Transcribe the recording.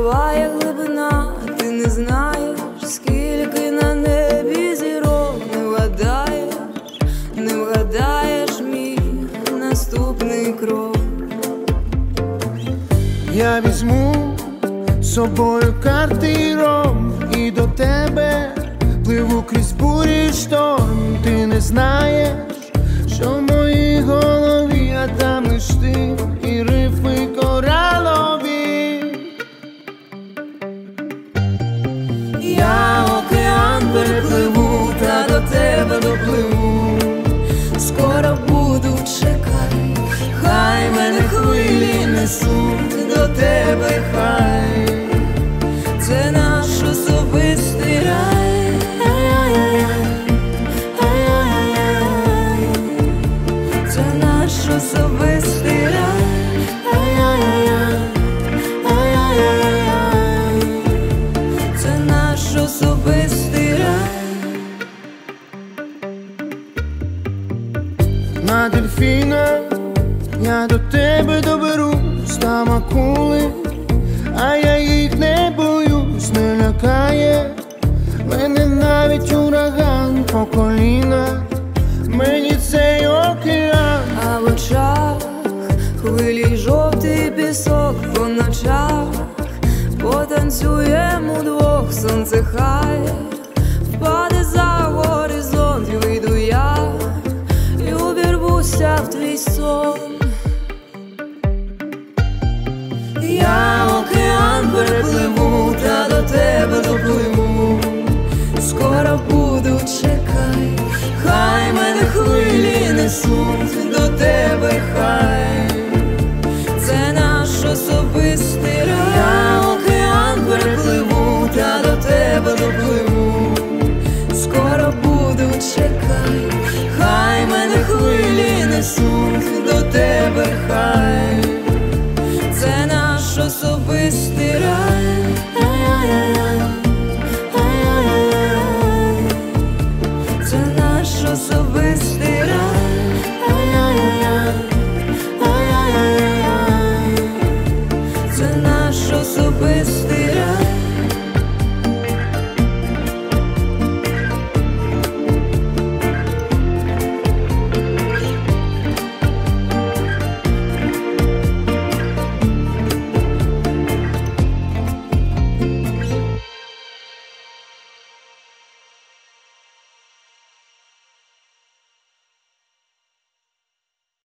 буває глибина, ти не знаєш, скільки на небі зірок. Не вгадаєш мій наступний крок. Я візьму з собою карти і ром, і до тебе пливу крізь бурі й шторм. Ти не знаєш, що в моїй голові, а там лиш ти і рифми коралові. Я океан перепливу, та до тебе допливу. Скоро буду, чекай, хай мене хвилі несуть до тебе, хай. Це наш особистий рай. Це наш особистий рай. Це наш особистий рай. На дельфіна я до тебе доберусь, там акули, а я їх не боюсь, не лякає мене навіть ураган по коліна, мені цей океан. А в очах хвилі й жовтий пісок, по ночах потанцюємо удвох. Сонце хай впаде за горизонт, і вийду я і увірвуся в твій сон. Я океан перепливу, та до тебе допливу. Скоро буду, чекай, хай мене хвилі несуть до тебе, хай.